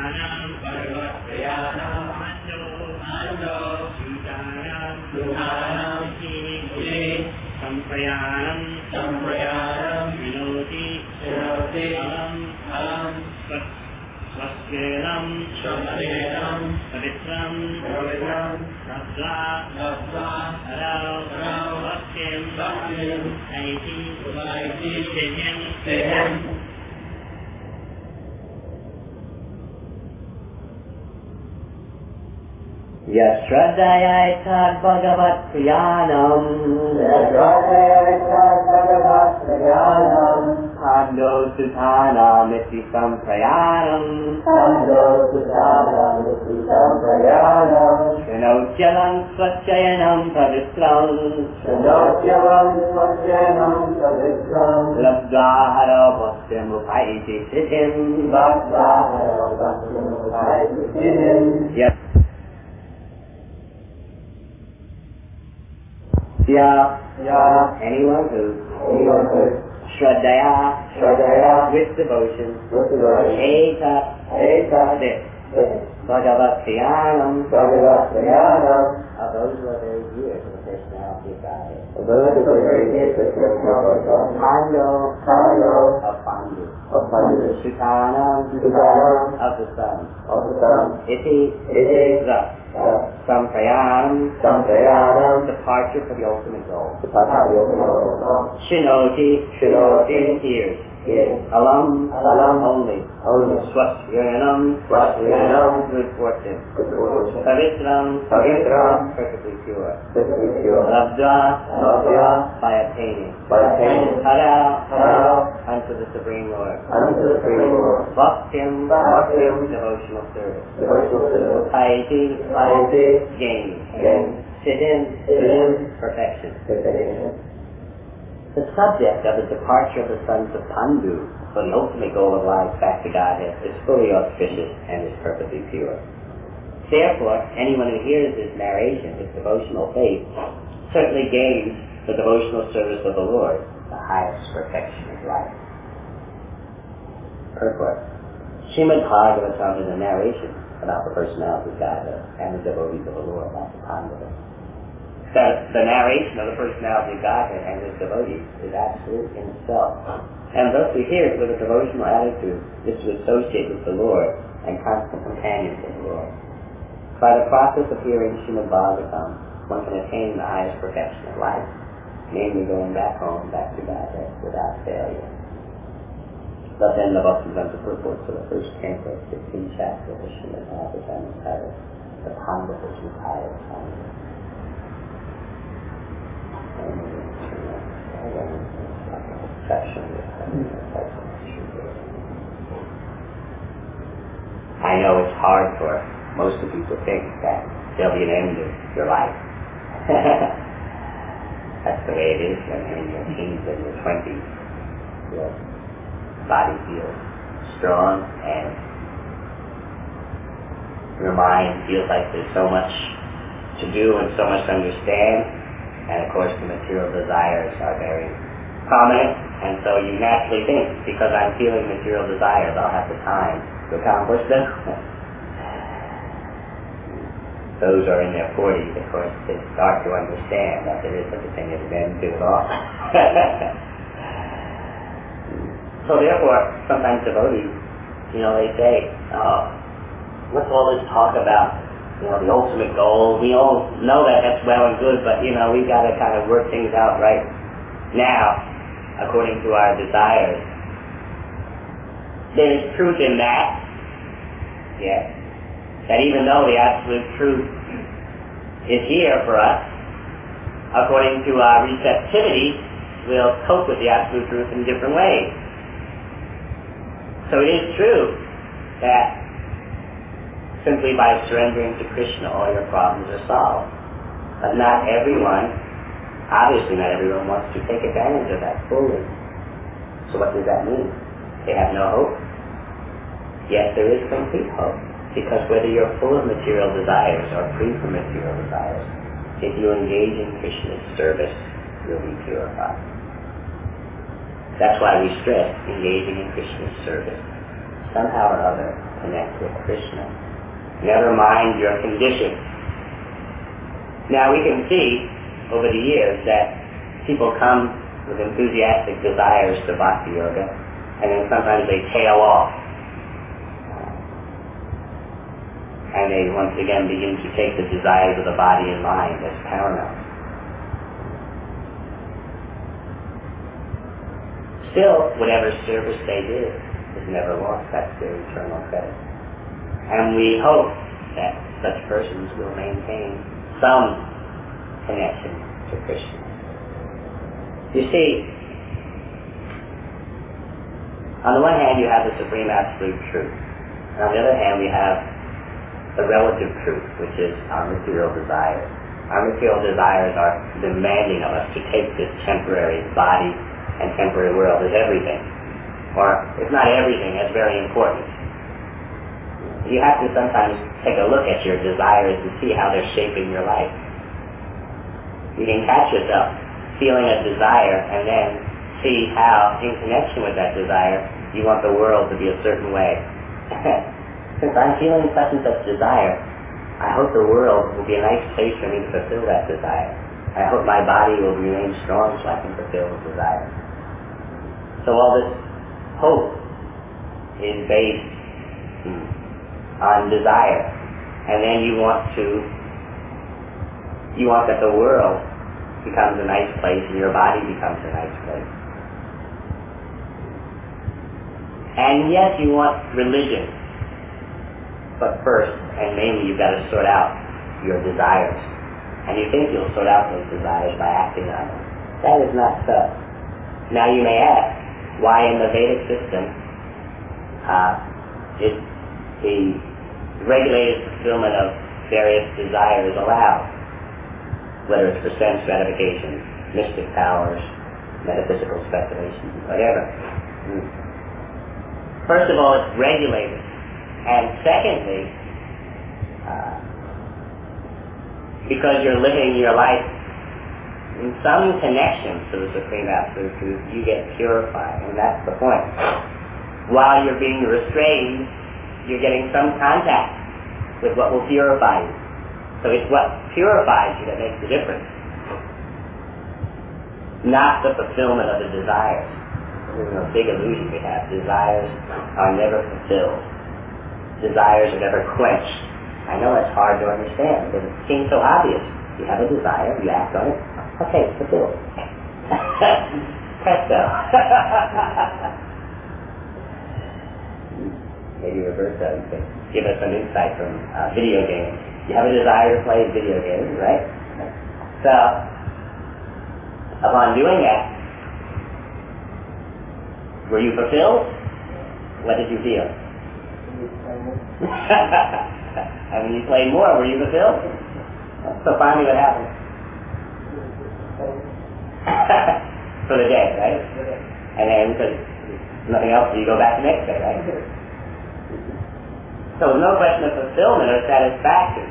Yasradayaitat Bhagavat Priyanam Pando Suthanam Iti Samprayanam Srinotyalam Swatchayanam Pavitram Labdhahara Bhaktim Upaiti Siddhim Anyone who Shraddhaya with devotion Etat Bhagavat Priyanam of those who are very dear to the personality of Godhead. Pando of Pandu. Suthanam of the sun. Iti thus. Samprayanam departure for the ultimate goal. Shinoti hears. Alam only. Swasthyanam good fortune. Pavitram perfectly pure. Labdha by attaining. Hara unto the Supreme Lord. Bhaktim devotional service. Piety gain. Siddhim perfection. The subject of the departure of the sons of Pandu for the ultimate goal of life back to Godhead is fully auspicious and is perfectly pure. Therefore, anyone who hears this narration with devotional faith certainly gains the devotional service of the Lord, the highest perfection of life. Purport. Srimad Bhagavatam is a narration about the personality of Godhead and the devotees of the Lord, like the Pandavas. The narration of the personality of Godhead and his devotees is absolute in itself. And thus we hear it with a devotional attitude is to associate with the Lord and constant companions of the Lord. By the process of hearing Srimad Bhagavatam, one can attain the highest perfection of life, namely going back home, back to Godhead, without failure. Thus end the Bhaktivedanta purport for the first canto, 15th chapter of the Srimad Bhagavatam entitled The Pandavas Retired Pandavas. I know it's hard for most of you to think that there'll be an end of your life. That's the way it is when you're in your teens and your 20s. Your body feels strong and your mind feels like there's so much to do and so much to understand. And of course the material desires are very prominent, and so you naturally think, because I'm feeling material desires, I'll have the time to accomplish them. Those who are in their 40s, of course, they start to understand that there is such a thing as an end to it all. So therefore, sometimes devotees, they say, what's all this talk about? The ultimate goal. We all know that that's well and good, but, we've got to kind of work things out right now, according to our desires. There is truth in that, yes, that even though the absolute truth is here for us, according to our receptivity, we'll cope with the absolute truth in different ways. So it is true that simply by surrendering to Krishna, all your problems are solved. But not everyone, obviously not everyone, wants to take advantage of that fully. So what does that mean? They have no hope? Yes, there is complete hope. Because whether you're full of material desires or free from material desires, if you engage in Krishna's service, you'll be purified. That's why we stress engaging in Krishna's service. somehow or other connect with Krishna. Never mind your condition. Now we can see over the years that people come with enthusiastic desires to Bhakti Yoga, and then sometimes they tail off. And they once again begin to take the desires of the body and mind as paramount. Still, whatever service they did is never lost. That's their eternal credit. And we hope that such persons will maintain some connection to Krishna. You see, on the one hand you have the supreme absolute truth, and on the other hand we have the relative truth, which is our material desires. Our material desires are demanding of us to take this temporary body and temporary world as everything. Or, if not everything, as very important. You have to sometimes take a look at your desires and see how they're shaping your life. You can catch yourself feeling a desire and then see how, in connection with that desire, you want the world to be a certain way. Since I'm feeling such and such desire, I hope the world will be a nice place for me to fulfill that desire. I hope my body will remain strong so I can fulfill the desire. So all this hope is based on desire. And then you want that the world becomes a nice place and your body becomes a nice place. And yes, you want religion. But first, and mainly, you've got to sort out your desires. And you think you'll sort out those desires by acting on them. That is not so. Now you may ask, why in the Vedic system is the regulated fulfillment of various desires allowed? Whether it's for sense gratification, mystic powers, metaphysical speculations, whatever. First of all, it's regulated. And secondly, because you're living your life in some connection to the Supreme Absolute Truth, you get purified, and that's the point. While you're being restrained, you're getting some contact with what will purify you. So it's what purifies you that makes the difference, not the fulfillment of the desires. There's a big illusion we have. Desires are never fulfilled. Desires are never quenched. I know it's hard to understand because it seems so obvious. You have a desire, you act on it, okay, it's fulfilled. Presto. Maybe Roberto, you can give us some insight from video games. You have a desire to play video games, right? So, upon doing that, were you fulfilled? What did you feel? And when you played more, were you fulfilled? So finally what happened? For the day, right? And then, because nothing else, you go back the next day, right? So there's no question of fulfillment or satisfaction.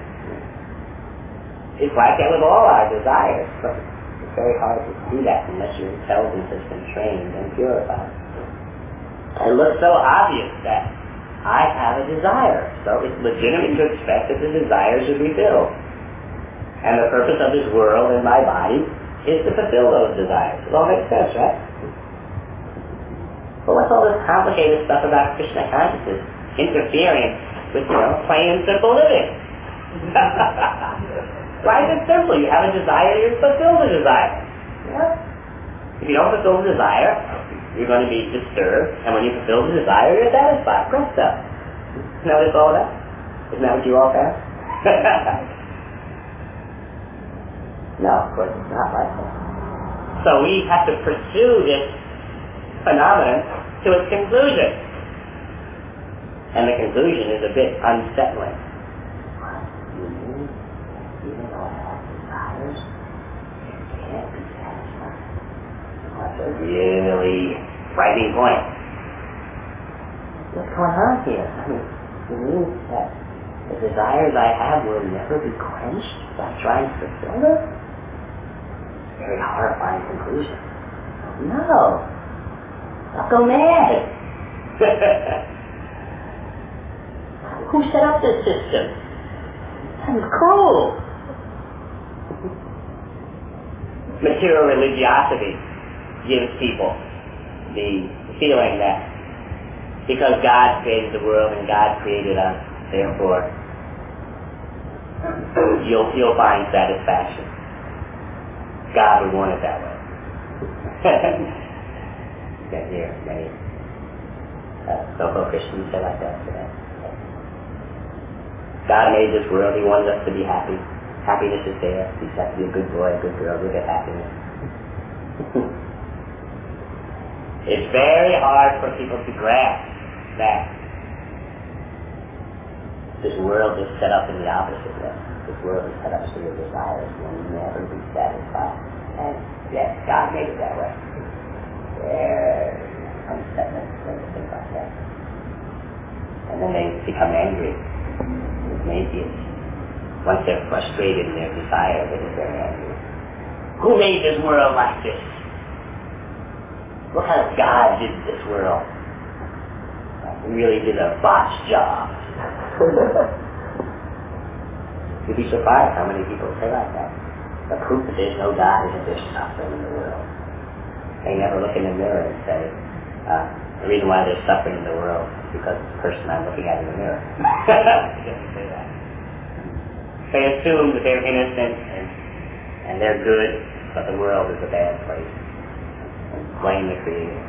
It's like that with all our desires, but it's very hard to do that unless your intelligence has been trained and purified. It looks so obvious that I have a desire, so it's legitimate to expect that the desire should be filled. And the purpose of this world and my body is to fulfill those desires. It all makes sense, right? But what's all this complicated stuff about Krishna consciousness interfering with, plain and simple living? Why is it simple? You have a desire, you fulfill the desire. If you don't fulfill the desire, you're going to be disturbed, and when you fulfill the desire, you're satisfied. Presto. Isn't that what it's all about? Isn't that what you all found? No, of course it's not like that. So we have to pursue this phenomenon to its conclusion. And the conclusion is a bit unsettling. What? Even though I have desires, it can't be satisfied. That's a really frightening point. What's going on here? I mean, it means that the desires I have will never be quenched by trying to fulfill them? Very horrifying conclusion. No. I'll go mad. Who set up this system? That's cruel. Material religiosity gives people the feeling that because God created the world and God created us, therefore you'll find satisfaction. God would want it that way. You can hear many so-called Christians say like that today. God made this world. He wanted us to be happy. Happiness is there. You just have to be a good boy, a good girl, you'll get happiness. It's very hard for people to grasp that this world is set up in the opposite way. This world is set up so your desires will never be satisfied. And yes, God made it that way. There's unsettlement when you think like that. And then they become angry. Atheists. Once they're frustrated in their desire, they get very angry. Who made this world like this? What kind of God did this world? He really did a botched job. You'd be surprised how many people say like that. The proof that there's no God is that there's suffering in the world. They never look in the mirror and say, the reason why there's suffering in the world is because of the person I'm looking at in the mirror. They don't say that. They assume that they're innocent and they're good, but the world is a bad place. And blame the Creator.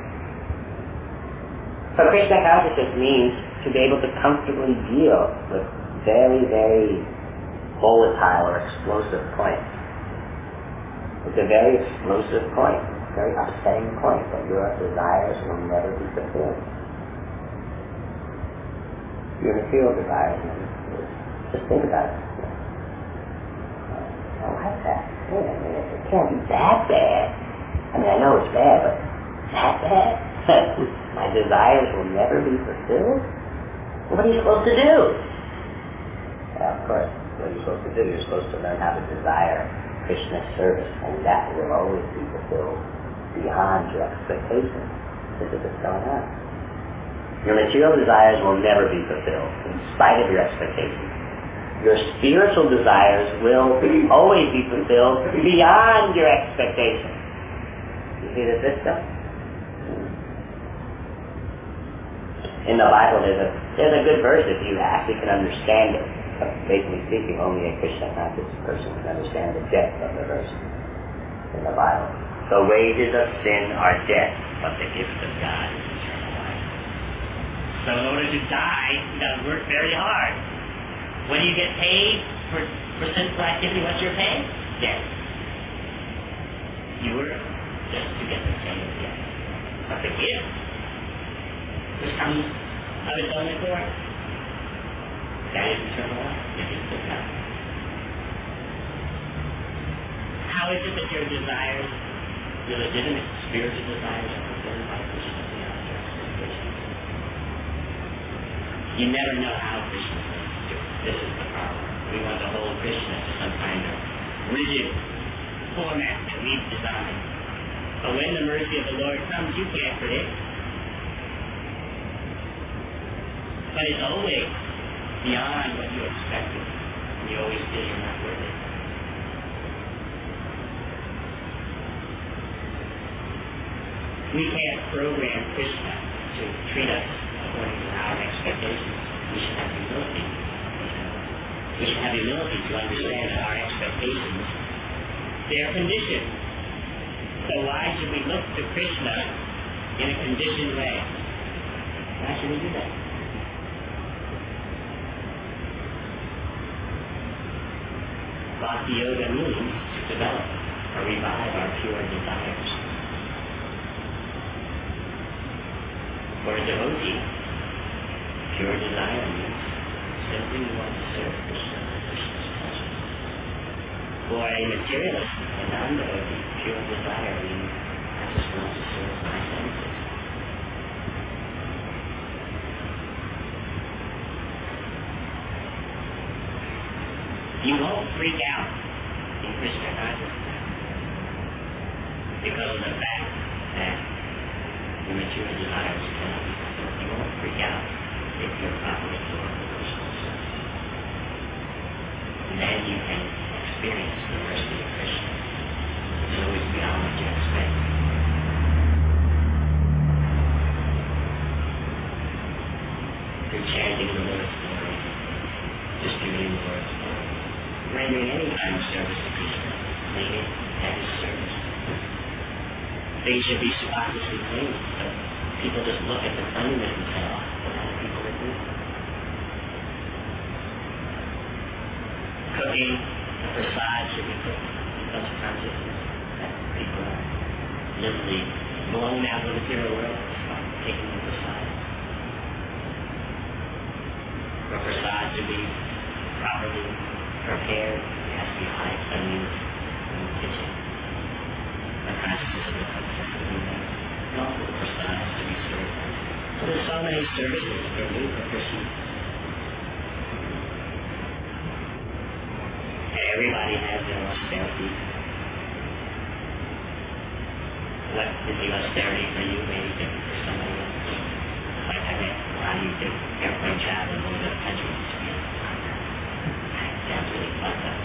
So Krishna consciousness means to be able to comfortably deal with very, very volatile or explosive points. It's a very explosive point, very upsetting point that your desires will never be fulfilled. Your material desires never be fulfilled. Just think about it. I like that. Wait a minute, it can't be that bad. I mean, I know it's bad, but that bad? My desires will never be fulfilled? What are you supposed to do? Well, of course, what are you supposed to do? You're supposed to learn how to desire Krishna's service, and that will always be fulfilled beyond your expectations. This is what's going on. Your material desires will never be fulfilled, in spite of your expectations. Your spiritual desires will always be fulfilled beyond your expectations. You see the system? In the Bible, there's a good verse if you actually can understand it. But basically speaking, only a Krishna conscious person can understand the depth of the verse in the Bible. The wages of sin are death, but the gift of God is eternal life. So in order to die, you got to work very hard. When you get paid for sinful activity, what's your pay? Death. You work just to get the same death. But the gift, which comes of its own accord, that is eternal life. The gift of God. How is it that your desires, your legitimate spiritual desires, are fulfilled by Krishna beyond your expectations? You never know how Krishna is. This is the problem. We want to hold Krishna to some kind of rigid format that we've designed. But when the mercy of the Lord comes, you can't predict. But it's always beyond what you expected. And you always feel you're not worthy. We can't program Krishna to treat us according to our expectations. We should have humility. We should have humility to understand that our expectations, they are conditioned. So why should we look to Krishna in a conditioned way? Why should we do that? Bhakti Yoga means to develop or revive our pure desires. For a devotee, pure desire means simply we want to serve Krishna for Krishna's pleasure. For a materialist, a non-devotee, pure desire means I just want to serve my senses. You won't freak out in Krishna consciousness because of the fact that your material desires cannot be fulfilled. You won't freak out if you're properly absorbed in Krishna. then you can experience the mercy of Krishna. It's always beyond what you expect. Through chanting the Lord's glory, distributing the Lord's glory, rendering any kind of service to Krishna, cleaning at his service. Things should be spotlessly clean, but people just look at the cleanliness and say, oh, what kind of people are doing? Cooking, the prasad should be cooked in such consciousness that people are literally blown out of the material world by taking the prasad. For prasad to be properly prepared, it has to be high cleanliness in the kitchen. The consciousness of the concept of movement, and also the prasad has to be served. So there's so many services for me, for Krishna. Everybody has their austerity. What is the austerity for you may be different for somebody else. Like I mean, how do you do airplane travel in the country? That's really fucked up.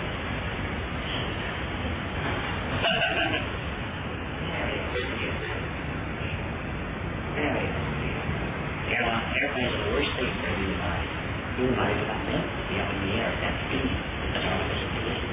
Airplanes are the worst thing for a human body. Human body is about meant to be up in the air at that speed. That's artificial condition.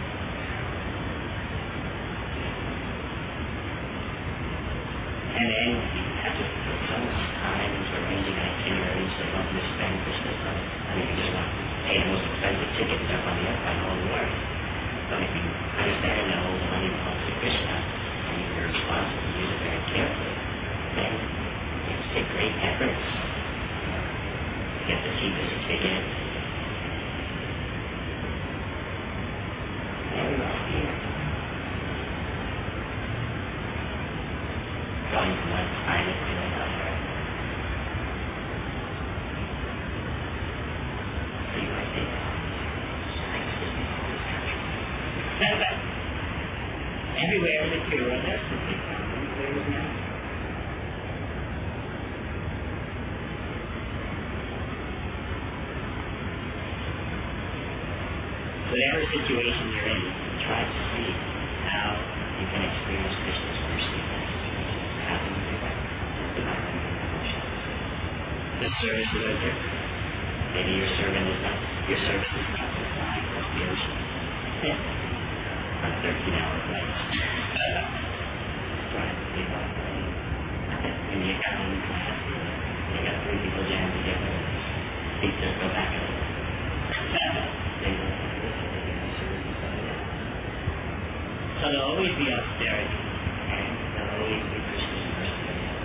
And then you have to put so much time into arranging itineraries so you don't misspend Krishna's money. I mean, you just want to pay the most expensive ticket to jump on the airplane all the world. But if you understand that all the money belongs to Krishna and you're responsible to use it very carefully, then you have to take great efforts to get the cheapest ticket. Going from one climate to another. So you might think, everywhere in the material there's something problems, there is now. Whatever situation you're in, try to see how you can experience Krishna's mercy. How can you do that? The services are different. Maybe your service is not the fly across the ocean. On a 13-hour flight. Right, in the economy class, you got 3 people jammed together, seats just go back and forth. So there'll always be austerity, and there'll always be Krishna's mercy.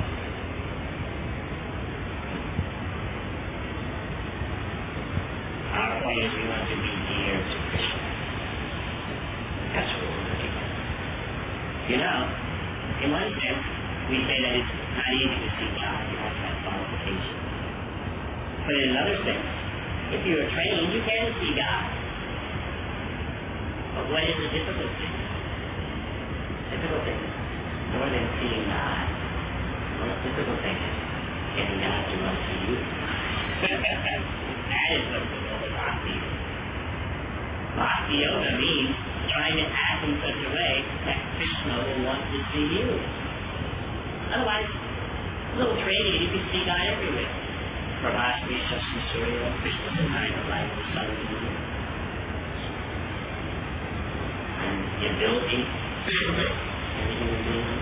Our point is we want to be dear to Krishna. That's what we're looking at. You know, in one sense, we say that it's not easy to see God. You have to have qualification. But in another sense, if you are trained, you can see God. But what is the difficult thing? Difficult thing, more than seeing God, the most difficult thing is getting God to want to see you. That is what the whole bhakti is. Bhakti yoga means trying to act in such a way that Krishna will want to see you. Otherwise, a little training, you can see God everywhere. Prabhashmi, Shashmi, Surya, Krishna, the kind of light, the sun, and the moon. And the ability and the human being,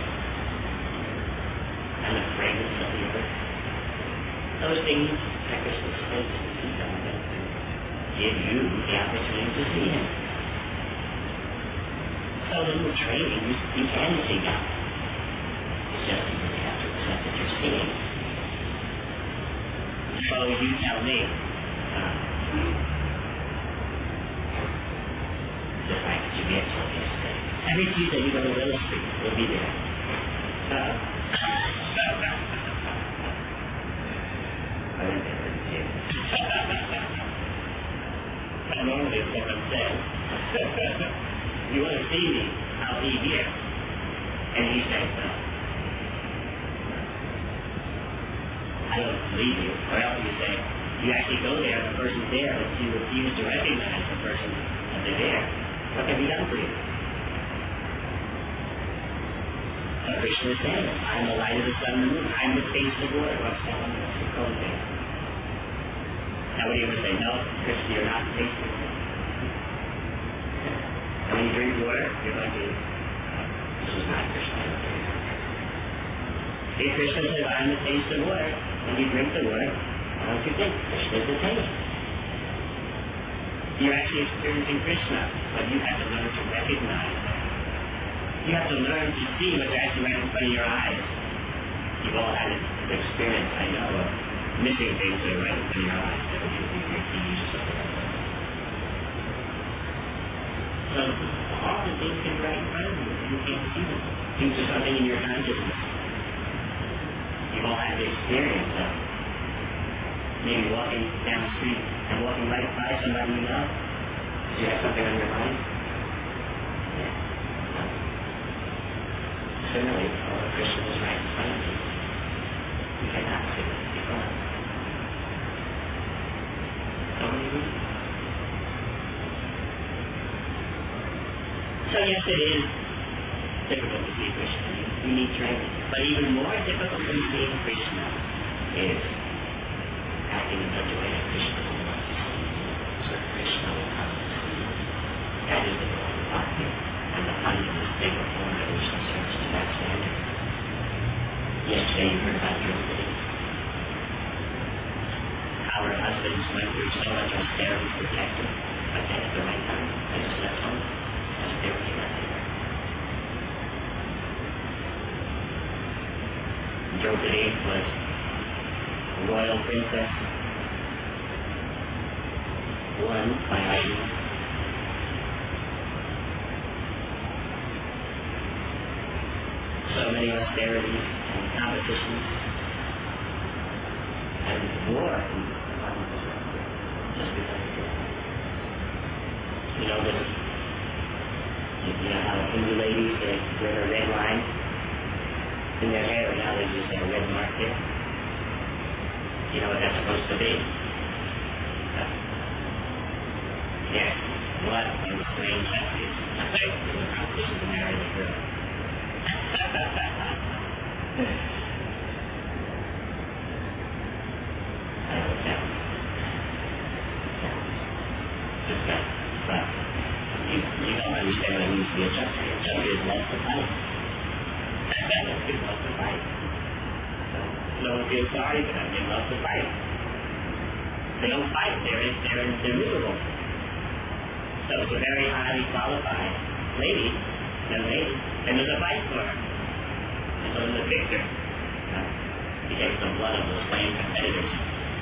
and the fragrance of the earth. Those things that Krishna says to God give you the opportunity to see Him. So in the training, you can see God. It's just you really have to accept that you're seeing. So you tell me, just like Juliet told me yesterday, every Tuesday you go to Willow Street, we'll be there. Normally it's what I'm saying. You want to see me, I'll be here. And he said, well, I don't believe you. Or else you say, You actually go there, the person's there, but you refuse to recognize the person that they're there. What can be done for you? So Krishna is saying, I am the light of the sun and the moon. I am the face of the water. What's that one? What's the code thing? Now what are you going to say? No, Krishna, you're not the face of the water. And when you drink water, you're going to, this is not Krishna. If Krishna says, I am the face of the water, when you drink the water, why don't you think Krishna is the taste? You're actually experiencing Krishna, but you have to learn to recognize that. You have to learn to see what's actually right in front of your eyes. You've all had an experience, I know, of missing things that are right in front of your eyes. That would be your keys or something like that. So often things can be right in front of you, and you can't see them. Things are something in your consciousness. You've all had the experience of maybe walking down the street and walking right by somebody you know. Do you have something on your mind? Yeah. No. Similarly, all of Krishna is right in front of you. You cannot see it before. So what do you mean? So yes, it is difficult to see Krishna. You need training. But even more difficult than seeing Krishna is acting in such a way that Krishna will want to see you, so Krishna will come to see you. That is the goal of bhakti, and the fundamental bigger form that Krishna serves to that standard. Yesterday you heard about Draupadi. How her husbands went through so much austerity to protect her, but then at the right time, they just left home. Austerity left her. Draupadi was a royal princess, won by Arjuna. So many austerities and competitions and war just because of it. You know this. You know how Hindu ladies, they wear a red line in their hair, and now they just have a red mark here. You know what that's supposed to be? Yes. What a strange that is. It was a competition to marry the girl. I don't know. Just that. But you don't understand what it means to be a Kshatriya. Kshatriyas love to fight. They love to fight. No one feels sorry for them. They love to fight. They don't fight. They're miserable. So it's a very highly qualified lady, young lady, and there's a fight for her. And so there's a victor. He takes the blood of those slain competitors.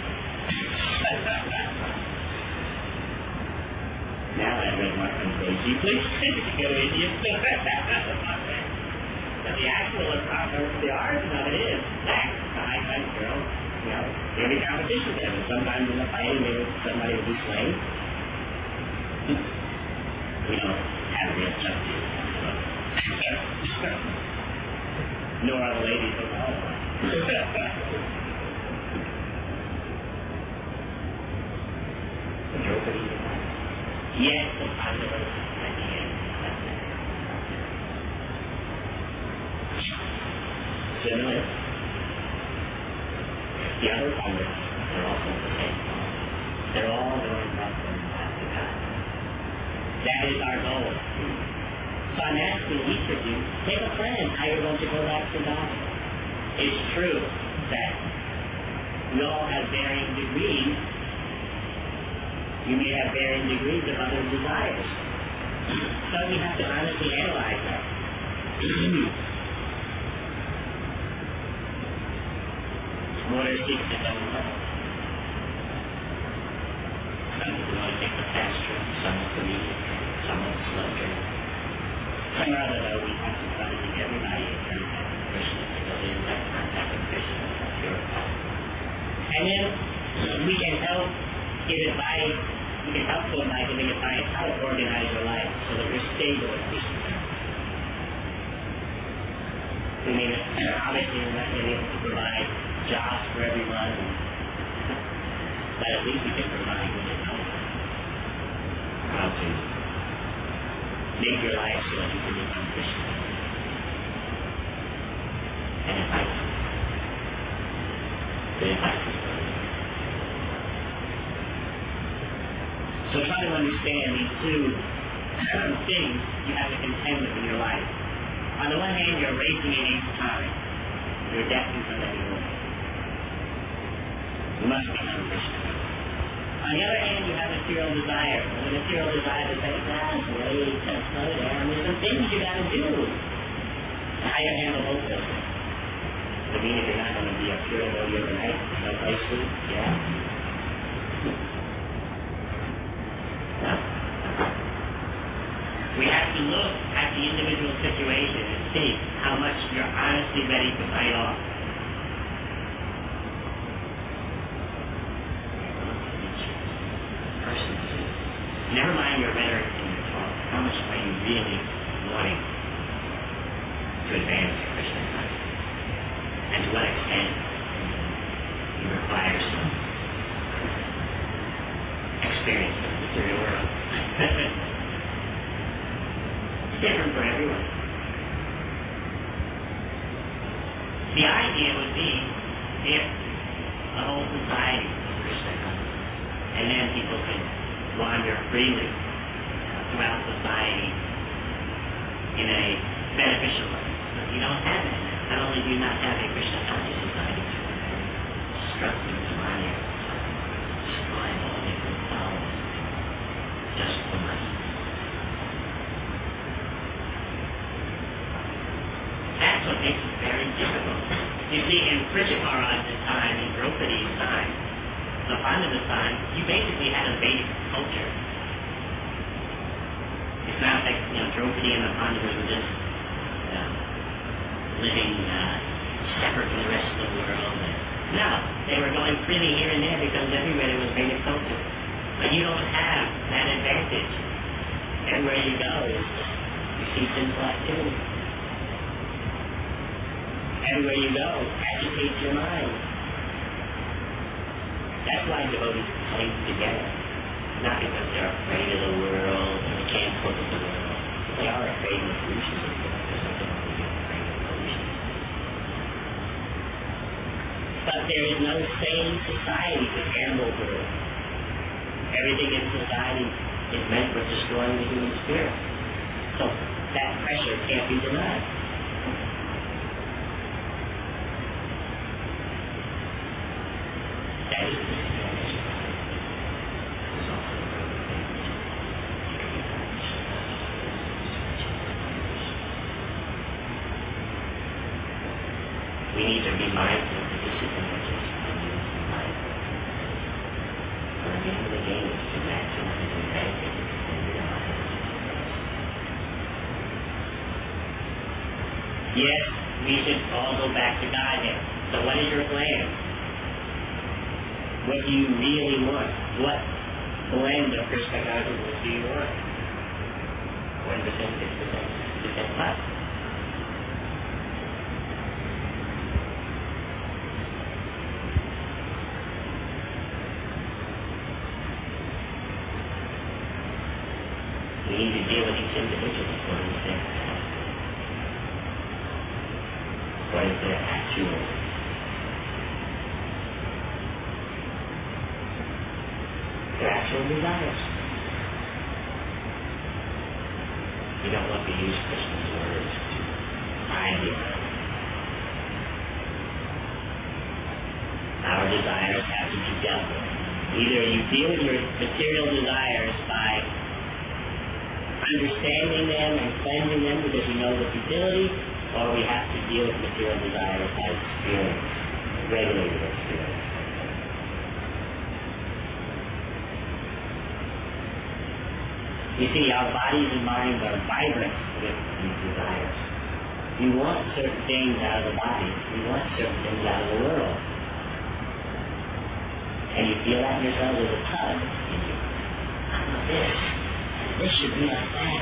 Now that red mark comes crazy, please go Indian. But the actual the origin of it is that the high-class girl, you know, there'll be competition there. But sometimes in the fighting, somebody will be slain. We don't have real justice. Nor are the ladies of all. Draupadi. Yes, the possibility at the end. Similar. The other powers are also the same. They're all going back to God. That is our goal. So I'm asking each of you, take a plan how you're going to go back to God. It's true that we all have varying degrees. You may have varying degrees of other desires. So we have to honestly analyze that. Water seeks its own level. Some people want to take the fast trip, some want the medium trip, some want the slow trip. Somehow or other, we have to try to make everybody in contact with Krishna, because in that contact with Krishna is that purified. And then we can help give advice, we can help them by giving advice how to organize your life so that you're stable at Krishna. We may obviously we're not going to be able to provide jobs for everyone. But at least we can provide with it how to make your life so that you can become Christian. And invite them. To invite them. So try to understand these two things you have to contend with in your life. On the one hand, you're racing against time. You're destined for that evil. You must become Christian. On the other hand, you have material desire. And the material desire is like, wait, just slow down. There's some things you got to do. How you handle both of those? I mean, if you're not going to be up here all overnight, no place to, yeah. No. We have to look at the individual situation and see how much you're honestly ready to fight off. Never mind your rhetoric and your talk. How much are you really wanting to advance your Christian life? And to what extent you require some experience in the material world? It's different for everyone. The idea would be if the whole society was Christian, and then people could wander freely throughout society in a beneficial way. But you don't have that now. Not only do you not have a Christian conscious society, destructive demonic, destroying all the good powers just for money. That's what makes it very difficult. You see, in Prithipara's time, in Draupadi's time, the Pandava's time, you basically had a basic culture. It's not like, Draupadi and the Pandavas were just living separate from the rest of the world. No, they were going freely here and there because everywhere there was basic culture. But you don't have that advantage. Everywhere you go, you see sinful activity. Everywhere you go, agitates your mind. That's why devotees cling together. Not because they're afraid of the world and they can't cope with the world. They are afraid of the pollution of the world. There's nothing wrong with being afraid of pollution. But there is no sane society to handle the world. Everything in society is meant for destroying the human spirit. So that pressure can't be denied. That is the we need to be mindful of the discipline which is mindful. But at the end of the game, it's to maximize the benefit and realize. Yes, we should all go back to Godhead. So what is your plan? What do you really want? What blend of Krishna consciousness do you want? 1%, 6%, 6% less. We need to deal with each individual according to their path. According to their actual desires. We don't want to use Krishna's words to hide it. Our desires have to be dealt with. Either you deal with your material desires by understanding them and cleansing them because you know the futility, or we have to deal with material desires as experience, regulated experience. You see, our bodies and minds are vibrant with these desires. We want certain things out of the body. We want certain things out of the world. And you feel that in yourself as a tug in you. I want this. This should be like that.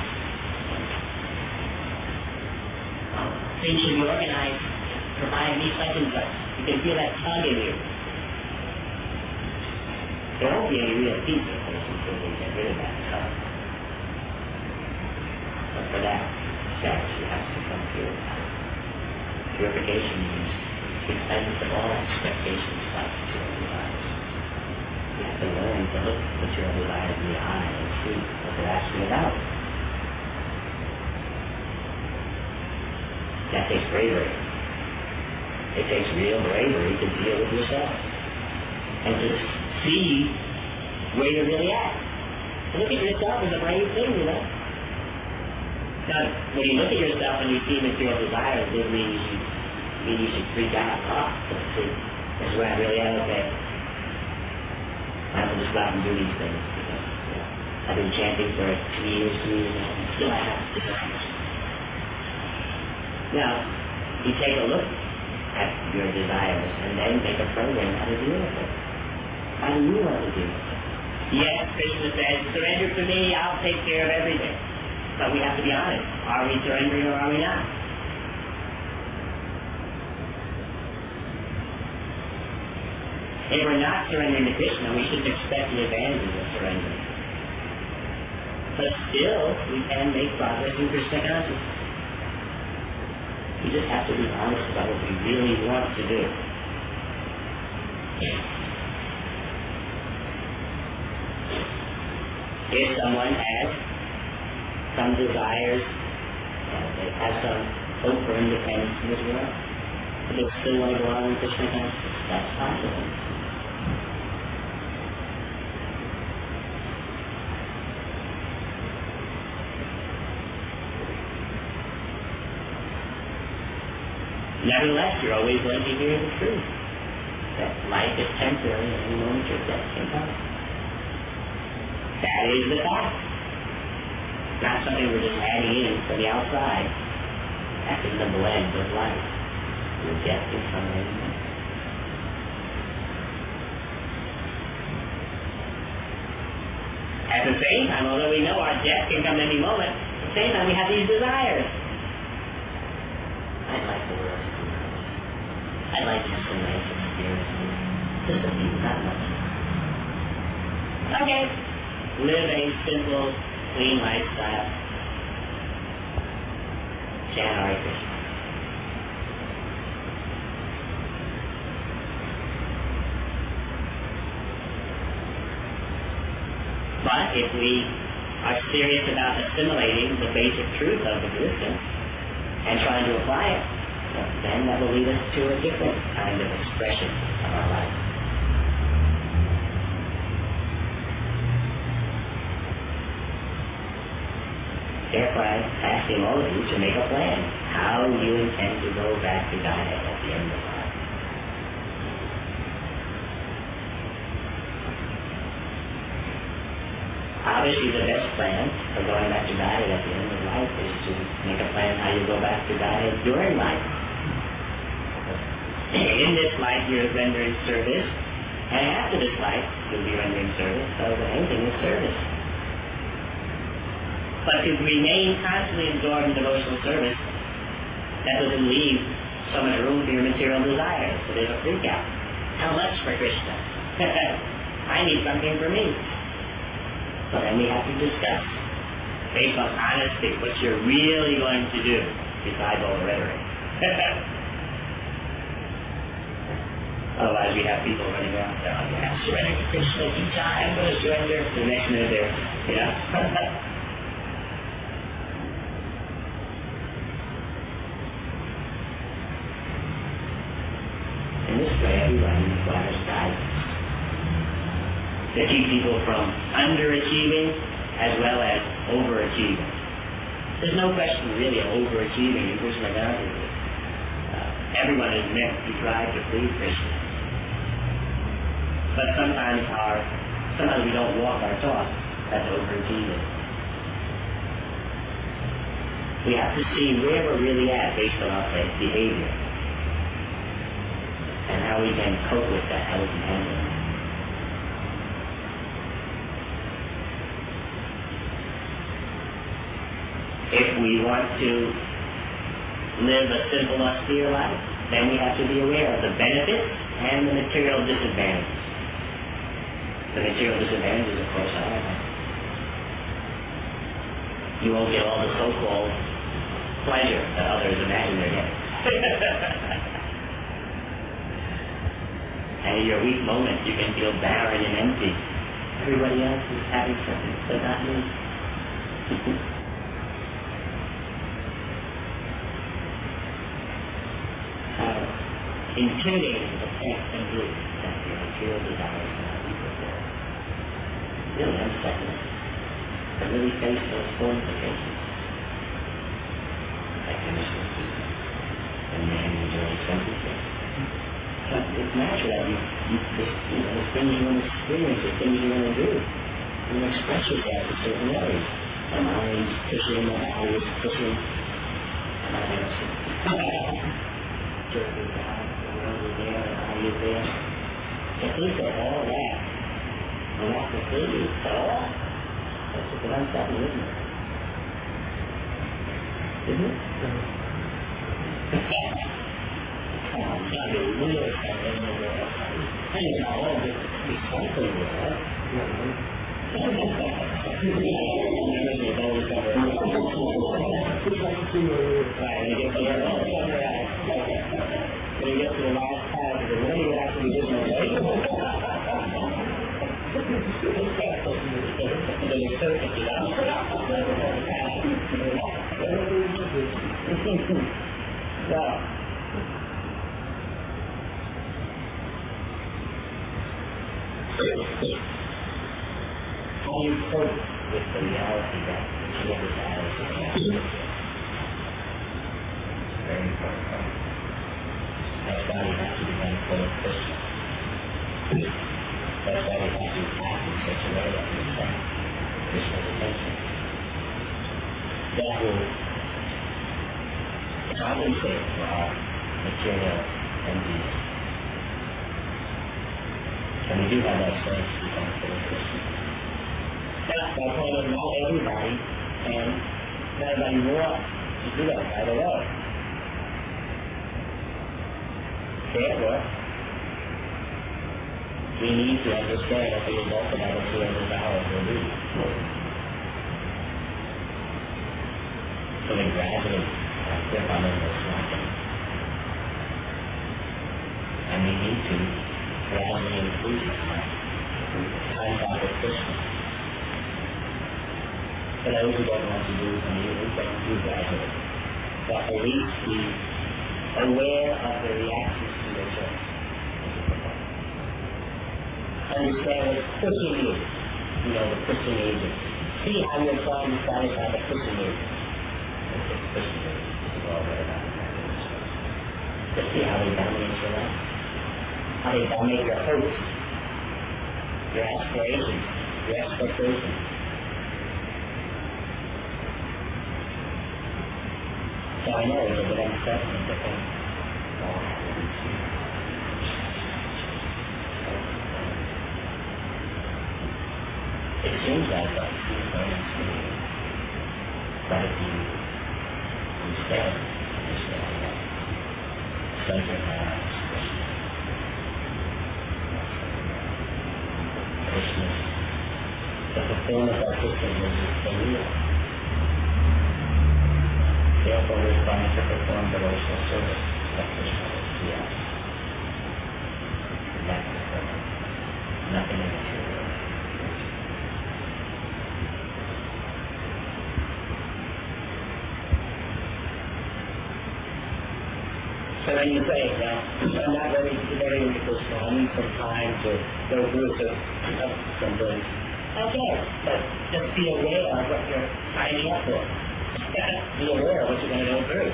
Things should be organized, provide me such and such. You can feel that tug in you. There won't be any real peace, of course, until we get rid of that stuff. But for that, steps you have to come purified. Purification means the cleanse of all expectations like material desires. You have to learn to look material desires in the eye and see what they're actually about. That takes bravery. It takes real bravery to deal with yourself and to see where you're really at. To look at yourself is a brave thing, you know. Now, when you look at yourself and you see material desires, it doesn't mean you should freak out. This is where I really am. Okay, I have to just go out and do these things. I've been chanting for 2 years now, and still I have desires. Now, you take a look at your desires and then make a program how to deal with it. How do you want to deal with it? Yes, Krishna says, surrender to me, I'll take care of everything. But we have to be honest. Are we surrendering or are we not? If we're not surrendering to Krishna, we shouldn't expect the advantages of surrendering. But still, we can make progress in Krishna consciousness. We just have to be honest about what we really want to do. If someone has some desires, they have some hope for independence in this world, but they still want to go on in Krishna consciousness, that's possible. Nevertheless, you're always going to hear the truth, that life is temporary and any moment your death can come. That is the fact. Not something we're just adding in from the outside. That's in the blend of life. Your death can come any moment. At the same time, although we know our death can come any moment, at the same time we have these desires. I'd like the world to be nice. I'd like to have some nice experiences. Just a few, not much. Okay. Live a simple, clean lifestyle. Chant Hare Krishna. But if we are serious about assimilating the basic truth of existence and trying to apply it, then that will lead us to a different kind of expression of our life. Therefore, I'm asking all of you to make a plan how you intend to go back to Godhead at the end of life. Obviously, the best plan for going back to Godhead at the end of life is to make a plan how you go back to Godhead during life. In this life, you're rendering service, and after this life, you'll be rendering service, so the main thing is service. But to remain constantly absorbed in devotional service, that doesn't leave so much room for your material desires. So there's a freak out. How much for Krishna? I need something for me. So then we have to discuss, based on honesty, what you're really going to do besides all the rhetoric. Otherwise, we have people running around saying, "I'm going to surrender to Krishna anytime. I'm going to surrender." The next minute they're, In this way, everybody requires guidance to keep people from underachieving as well as overachieving. There's no question really of overachieving in Krishna consciousness. Everyone is meant to strive to please Krishna. But sometimes we don't walk our talk. That's overachieving. We have to see where we're really at based on our behavior and how we can cope with that, how we can handle it. If we want to live a simple, austere life, then we have to be aware of the benefits and the material disadvantages. The material disadvantages, of course, are that you won't get all the so-called pleasure that others imagine they're getting. And in your weak moments, you can feel barren and empty. Everybody else is having something, but not me. Intimidating the fact and belief that your material desires cannot be fulfilled. Really unsettling. To really face those fortifications. Like initial people. And then enjoy sympathy. But it's natural that the things you want to experience, the things you want to do. You express yourself in certain ways. The mind's pushing, the body is pushing. And I know serving God, the world is there, the body is there. To think of all that, and not to see you at all, that's just unsettling, isn't it? Isn't it? Come on, it's got to be real something in the world. And it's not all just be something in the world. There's always something. Right, and you get to when you get to the last passage, and then you actually get no way. How you cope with the reality that you desire. It's very important. That's why we have to be thankful of Christian. That's why we have to act in such a way that we attract Krishna's attention. That will compensate for our material envy. And we do have that strength to be thankful of Krishna. That's my point of not everybody, and not everybody wants to do that right away. Therefore, we need to understand what the result of our material desires will be. So we gradually grip on it as nothing. And we need to gradually increase contact with Krishna. For those who don't want to do it immediately, they can do gradually. But at least be aware of the reactions to your choice. Understand what's pushing you. You know, the pushing agent. See how you're trying to satisfy the pushing agent. It's pushing you. This is all very about the see how they dominate your life. How they dominate your hopes, your aspirations, your expectations. So I know it's a bit unsettling to think all happens. It seems like that you're going to but if you instead understand that pleasure has Krishna, the fulfillment of Krishna is the real. Therefore, we're trying to perform devotional service that Krishna is here. That's the purpose. Nothing in material. So when you say, well, I'm not ready into Krishna, I need some time to go through some things. Okay, but just be aware of what you're signing up for. Be aware of what you're going to go through.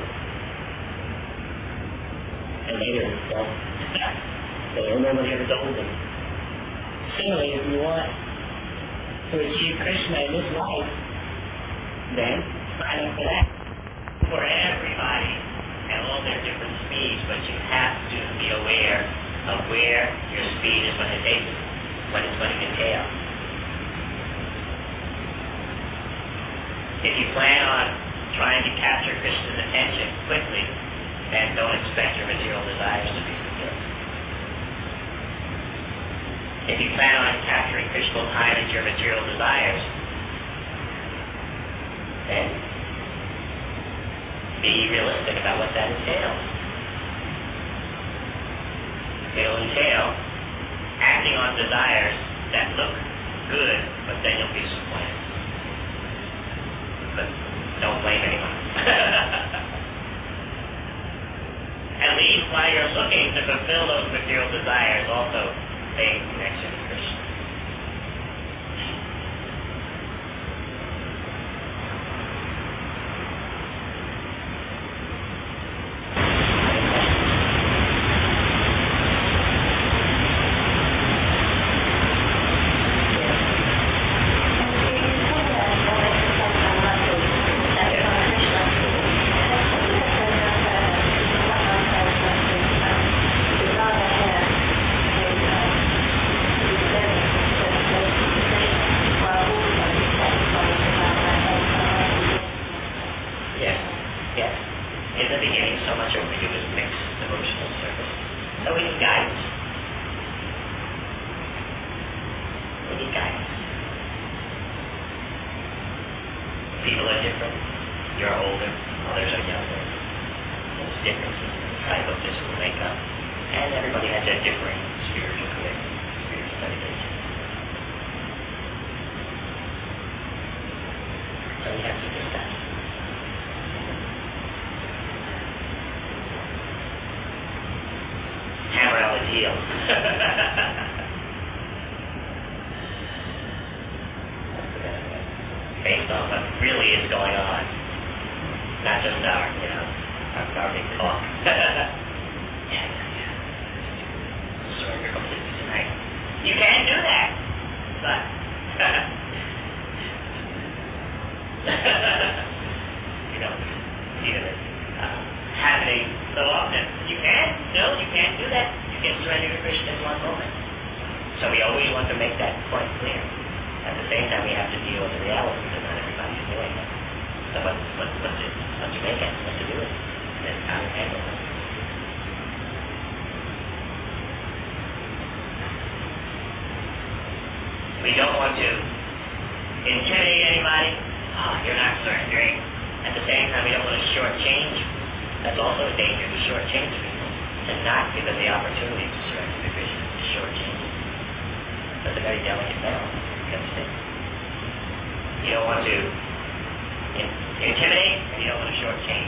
And later, well, they'll know what you're golden. Similarly, if you want to achieve Krishna in this life, then sign up for that. For everybody and all their different speeds, but you have to be aware of where your speed is going to take you, what it's going to entail. If you plan on trying to capture Krishna's attention quickly, then don't expect your material desires to be fulfilled. If you plan on capturing Krishna time into your material desires, then be realistic about what that entails. It'll entail acting on desires that look good, but then you'll be disappointed. But don't blame anyone. At least while you're looking to fulfill those material desires, also make connection to Krishna. Based on what really is going on, not just our big talk. Surrender completely tonight. You can do that, but you don't see it happening so often. You can do that. You can surrender to Krishna in one moment. So we always want to make that point clear. At the same time, we have to deal with the reality that not everybody's doing it. So what to make it, what to do with it, and how to handle it. We don't want to intimidate anybody. Oh, you're not surrendering. At the same time, we don't want to shortchange. That's also a danger, to shortchange people. To not give them the opportunity to surrender to Krishna, to shortchange them. That's a very delicate balance. You don't want to intimidate, and you don't want to shortchange.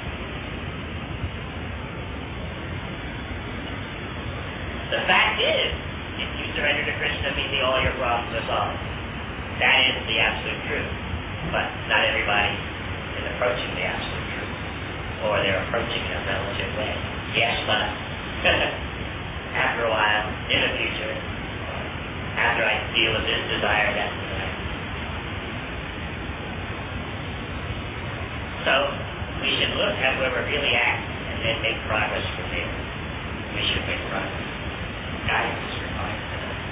The fact is, if you surrender to Krishna, meaning all your problems are solved. That is the absolute truth. But not everybody is approaching the absolute truth, or they're approaching it in a relative way. Yes, but after a while, in the future, after I deal with this desire, that desire. So, we should look at where we're really at and then make progress from there. We should make progress. Guidance is required for that.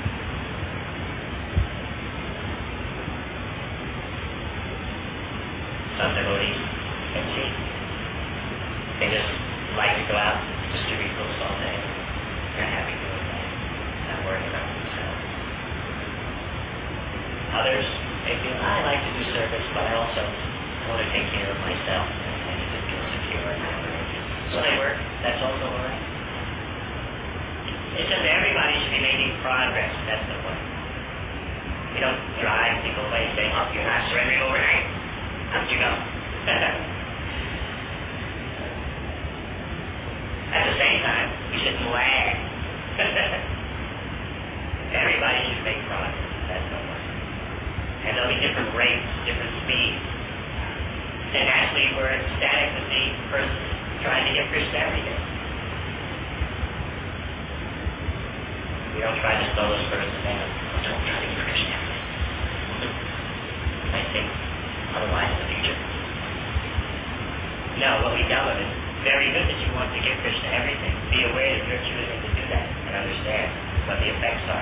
Some devotees can see. They just like to go out, distribute books all day. They're happy doing that. Not worrying about themselves. Others, they feel, I like to do service, but I also want to take care of myself. I need to feel secure and happy. So they work. That's also all right. It's just everybody should be making progress. That's the point. You don't drive people away saying, oh, you're not surrendering overnight. How'd you go? At the same time, we shouldn't lag. Everybody should make progress. That's the point. And there'll be different rates, different speeds. And actually, we're ecstatic to see a person trying to get Krishna every day. We don't try to slow this person down. Don't try to get Krishna every day. I think otherwise in the future. No, what we tell them is very good that you want to give Krishna everything. Be aware that you're choosing to do that and understand what the effects are.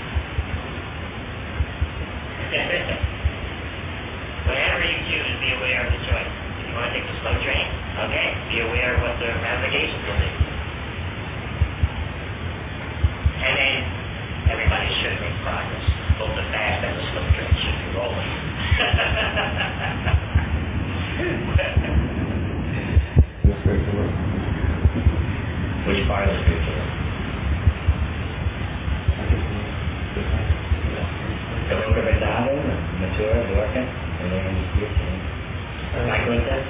Whenever you choose, be aware of the choice. If you want to take the slow train, okay, be aware of what the ramifications will be. And then everybody should progress. Both the fast and the slow train should be rolling. The spiritual world. Which part of the spiritual world? The book of Vrindavan, Mathura, Dwarka, and then in the spiritual. Like what that?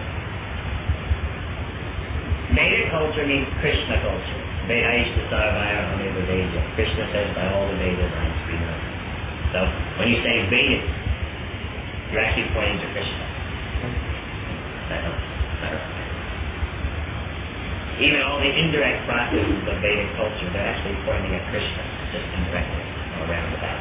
Vedic culture means Krishna culture. Vedaishta Sarvaya Ameva Veda. Krishna says by all the Vedas I am free of. So when you say Vedic, you're actually pointing to Krishna. Even all the indirect processes of Vedic culture, they're actually pointing at Krishna, just indirectly, or roundabout.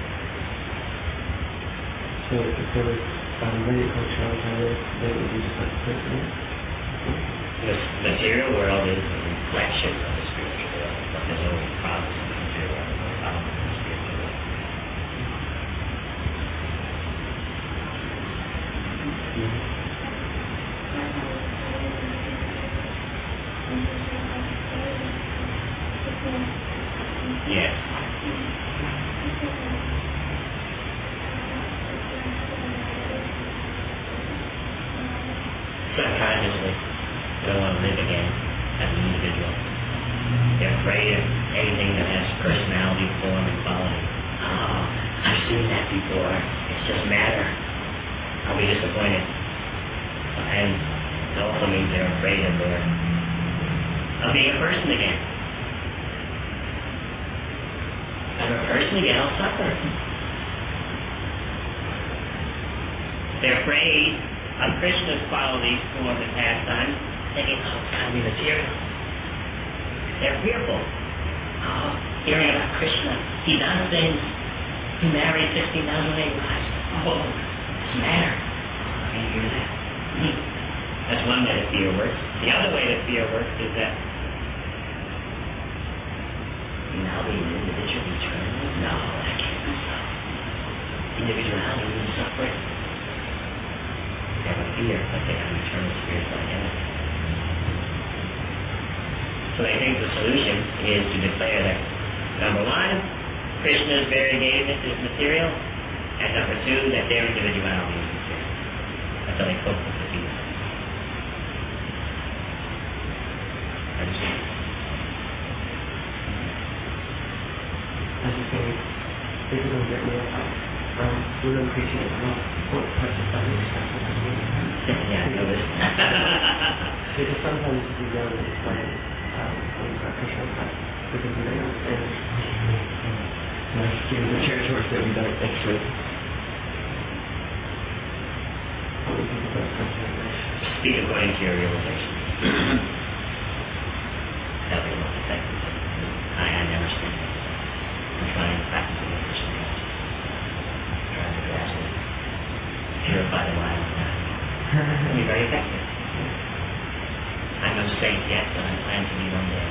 So if there was Vedic culture outside, then it would be just like personal. The material world is a reflection of the spiritual world, but there's no problem in the material world, no problem in the spiritual world. Yes. Subconsciously, they don't want to live again as an individual. They're afraid of anything that has personality, form, and quality. Oh, I've seen that before. It's just matter. I'll be disappointed. And it also means they're afraid of being a person again. If I'm a person again, I'll suffer. They're afraid of Krishna's qualities, form, and pastimes, thinking, oh, it's got to be material. They're fearful. Oh, hearing about Krishna. He done things. He married 16,000 wives. Oh, it's matter. Oh, I can't hear that. That's one way that fear works. The other way that fear works is that now being an individual eternally? No, that can't be so. Individuality means suffering. They have a fear, but they have an eternal spiritual identity. So they think the solution is to declare that, number one, Krishna's variegatedness is material, and number two, that their individuality is material. That's how they cope with the fear. Understand? As you say, they don't get me we don't appreciate what parts of that really stuff is really. Yeah, I know this. Because sometimes you don't explain when you've got Krishna class, because we don't understand it. Nice, given the territories that we don't actually. What do you think about something like that? Speak according to your realization. That'll be the most effective. I never stand it. I'm trying to practice it with Krishna consciousness. Trying to grasp it. Purify the mind. It'll be very effective. I'm no saint yet, but I plan to be one day.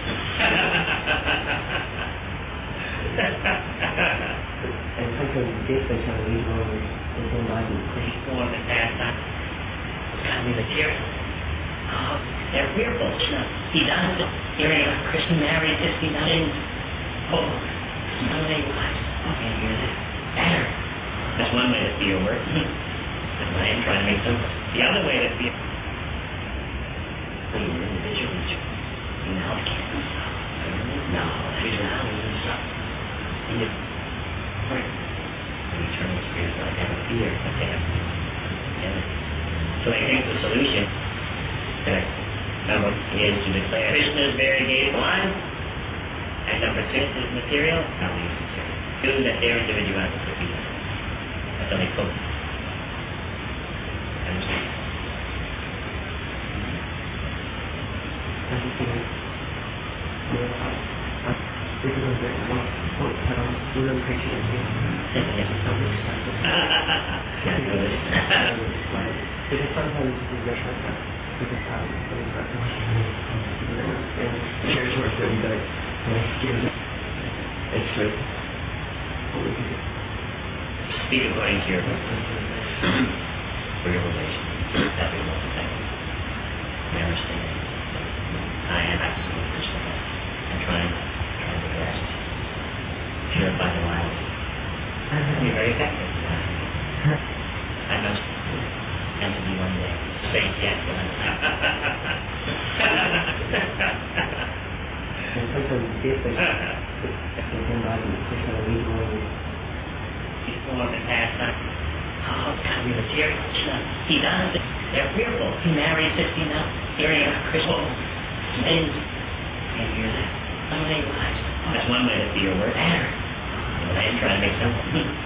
And sometimes you get the kind of lead on in the mind of Krishna. Form and pastime. It's got to be material. Oh, they're fearful. He does it. Hearing about Krishna married 59. Oh, no, they wives. Oh, can't hear that. Better. That's one way that fear works. That's why I'm trying to make simple. The other way that fear being an individual, you know, it can't be so. No, individuality is so. An eternal spirit, so they have a fear, but they have identity. So I think the solution number is to declare Krishna's variegated one, and number two is material, not least material. Two, that their individuality could be done. That's how they cope. Understand? As you say, we don't get we don't appreciate it. Yes. Yeah, good. Because sometimes you get like that. Because when you've got the territories that we don't give it. It's true. Speak according to your realization. That'll be the most effective. You understand? I am absolutely Krishna. I'm trying to grasp. Purify the mind. Be very effective. I must come to me one day. Say yes. And sometimes if they embody Krishna, we will before the past time. Oh, it's got to be material. He does it. They're fearful. He marries 16 now. Hearing about Krishna. And can't hear that. Some of their lives. That's one way to see your word better. But I try to make some.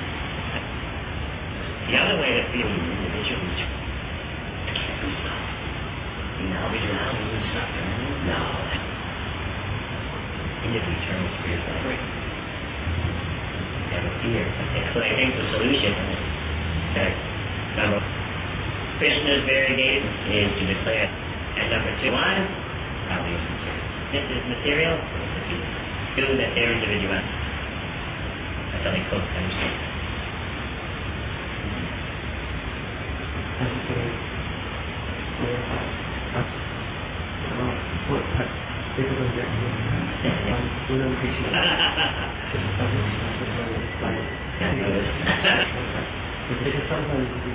The other way to feel an individual is I can't do stuff. Now we do not lose suffering. No. Into the eternal spirit suffering. Never fear. So I think the solution is that number Krishna's variegated is to declare. And number 2, one, probably is material. This is material, this is people. 2, that they're individual. That's how they cope to understand. Because sometimes the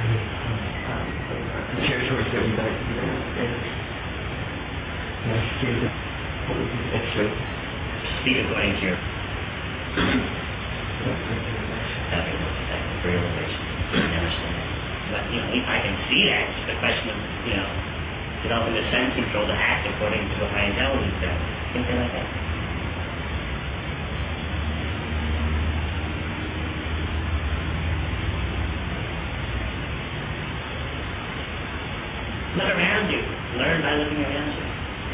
territories that we don't understand. Speak according to your realization. But if I can see that, it's the question of developing the sense control to act according to what my intelligence does. Something like that. Look around you. Learn by looking around you.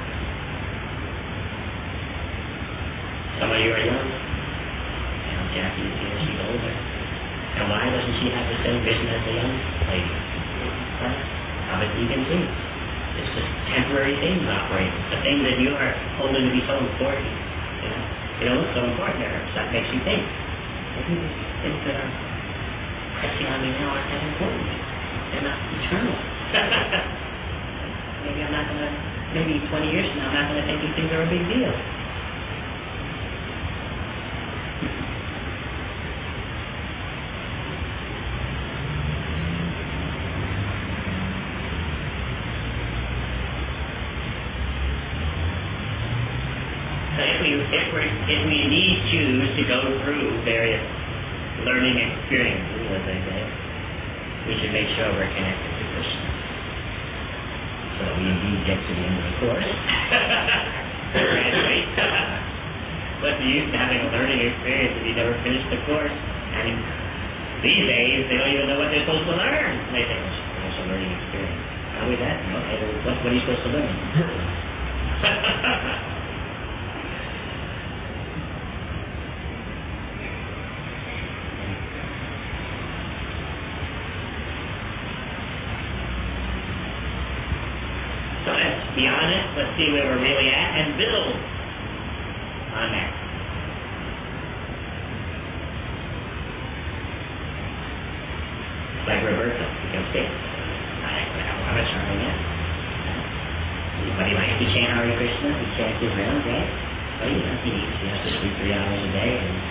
Some of you are young. Jackie is here. She's older. And why doesn't she have the same vision as the young lady? Well, obviously you can see. It's just temporary things operating. The things that you are holding to be so important. They don't look so important to her. So that makes you think. Maybe these things that are pressing on me now aren't that important. They're not eternal. Maybe I'm not going to, maybe 20 years from now, I'm not going to think these things are a big deal. So if we indeed choose to go through various learning experiences, as I say, we should make sure we're connected to Krishna. So we indeed get to the end of the course. Graduate. What's the use of having a learning experience if you never finish the course? I mean, these days, they don't even know what they're supposed to learn. They think, it's a learning experience. How is that? Okay, what are you supposed to learn? So let's be honest, let's see where we're really at, and build on that. Like Roberto, you can say, I'm a charming man. Anybody likes to chant Hare Krishna? He chants his rounds, right? Well, he has to sleep 3 hours a day, and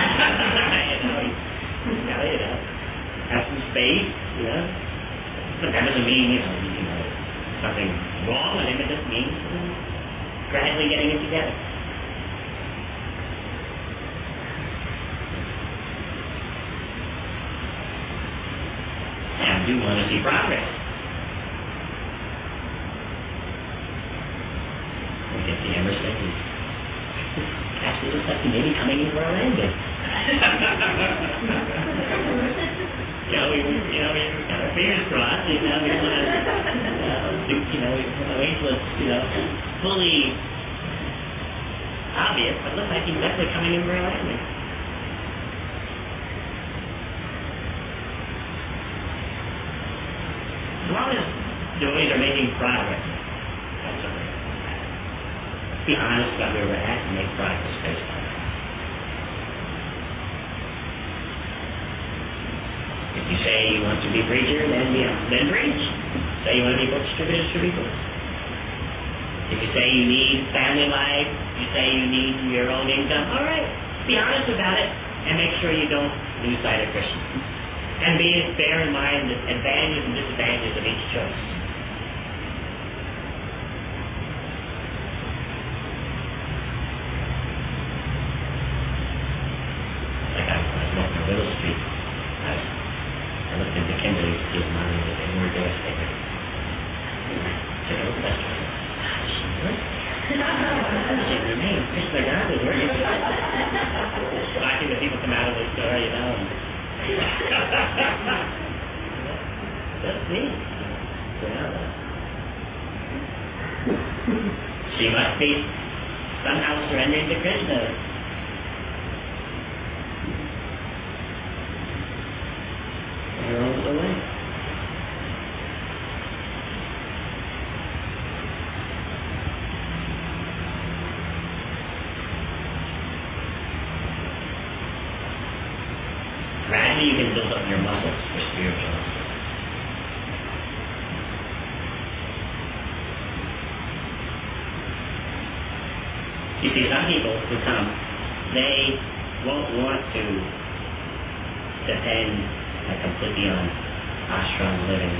have some space, But that doesn't mean, something wrong with him. It just means gradually getting it together. And I do want to see progress. We get the Emerson. Actually, looks like he may be coming into our land. We got our fingers crossed. We want to wait till it's fully obvious, but it looks like he's definitely coming in for our landing. As long as devotees are making progress, that's okay. Be honest about where we're at and make progress based on that. If you say you want to be preacher, then preach. Say you want to be book distributor, distribute books. If you say you need family life, you say you need your own income, all right, be honest about it and make sure you don't new side of Krishna. And bear in mind the advantages and disadvantages of each choice. Like I was walking on Willow Street, I looked into Kimberly's money and we were devastated. Took a look at us. She would? She remained. Krishna God is working. I think the people come out of the store, you know. That's me. Well, she must be somehow surrendering to Krishna. You're over the way. Gradually you can build up your muscles for spiritual. You see, some people who come, they won't want to depend completely on ashram living.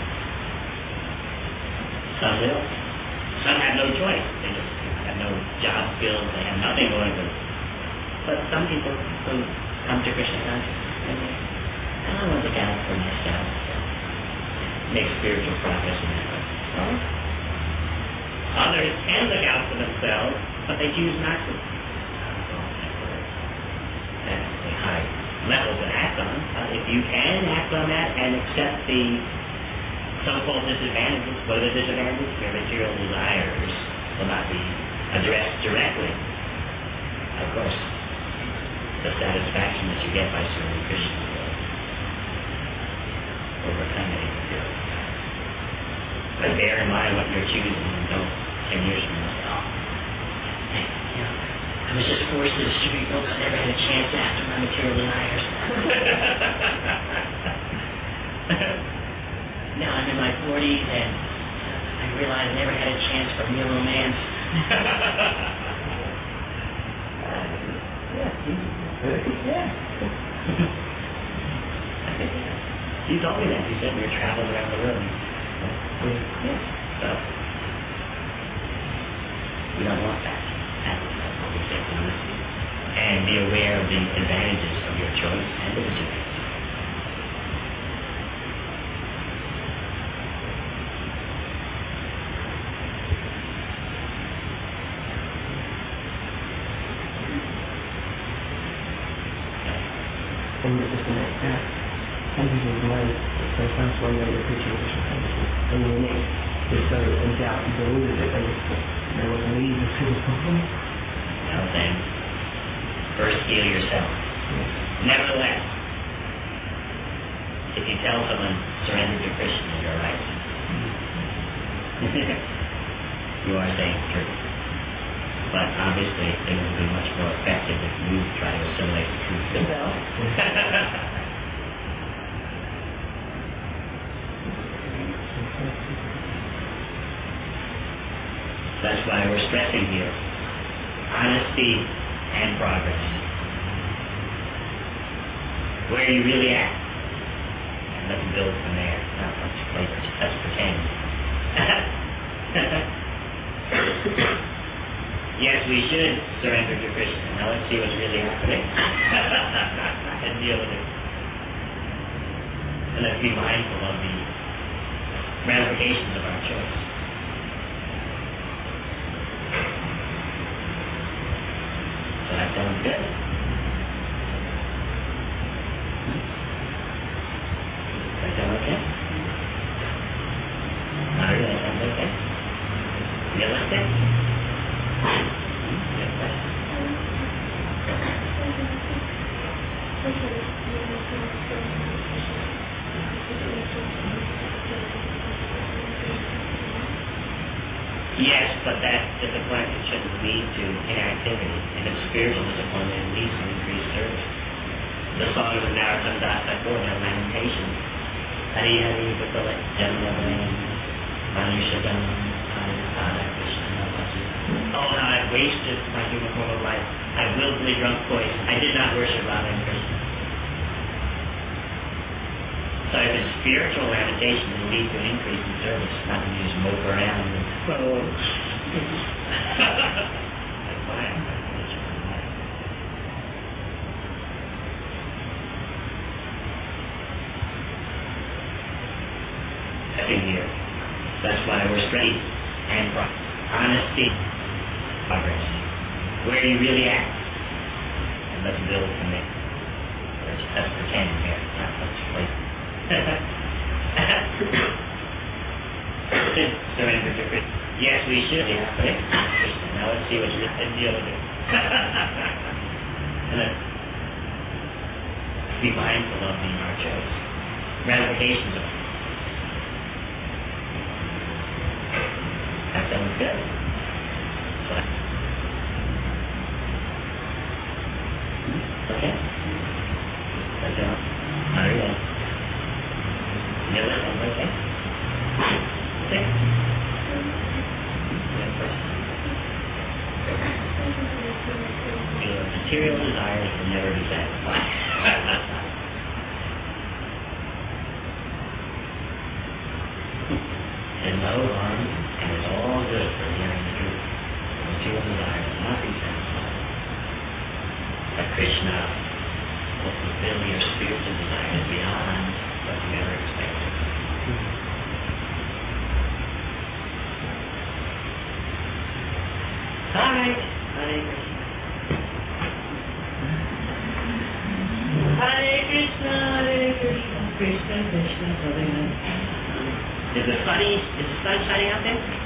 Some will. Some have no choice. They just have no job skills. They have nothing going for them. But some people who come to Krishna consciousness, I want to look out for myself, make spiritual progress in that way. Well, others can look out for themselves, but they choose not to. That's the high level to act on. If you can act on that and accept the so-called disadvantages, what are the disadvantages? Your material desires will not be addressed directly. Of course, the satisfaction that you get by serving Krishna will overcome any material desire. But bear in mind what you're choosing and don't 10 years from now. I was just forced to distribute books. I never had a chance after my material desires. Now I'm in my 40s and I realize I never had a chance for real romance. He told me that. He said we were traveling around the world. So, we don't want that. That's what we said. And be aware of the advantages of your choice and the disadvantages. And just to make that, some people believe that that's one way to preach Krishna consciousness. And when they're so in doubt and deluded that they will believe this is a problem. Now then, first heal yourself. Nevertheless, if you tell someone surrender to Krishna, you're right. You are saying the truth. But obviously, it will be much more effective if you try to assimilate the truth yourself. That's why we're stressing here honesty and progress. Where are you really at? And let's build from there. Not let's pretend. Yes, we should surrender to Krishna. Now let's see what's really happening. And deal with it. And let's be mindful of the ramifications of our choice. So that sounds good. Does that sound okay? Mario, that sounds okay? Realistic? Yes, but that disappointment shouldn't lead to inactivity. If it's spiritual disappointment, it leads to increased service. The songs of Narottam Das Thakur have lamentations. Hari Hari Bhutala Janmavane Manusha Oh, how I've wasted my human form of life. I willfully drunk poison. I did not worship Radha and Krishna. So if it's spiritual levitation, it leads to an increase in service, not to just mope around and, oh. That's why I'm not religion. Here. That's why we're straight and honesty, progress. Where are you really at? And let's build from there. Let's pretend here. Let's wait. Surrender to Christ. Yes, we should. Yeah, but now let's see what you can deal with it. And let's be mindful of in our choice. Ramifications of it. That sounds good. Okay. That's all. All right. You have anything okay? Okay. Your material desires will never be satisfied. And no harm. And it's all good for hearing the truth. Material desire will not be satisfied. But Krishna will fulfill your spiritual desires beyond what you ever expected. All right. Hare Krishna. Hare Krishna, Krishna Krishna, Hare Hare. Is the sun shining out there?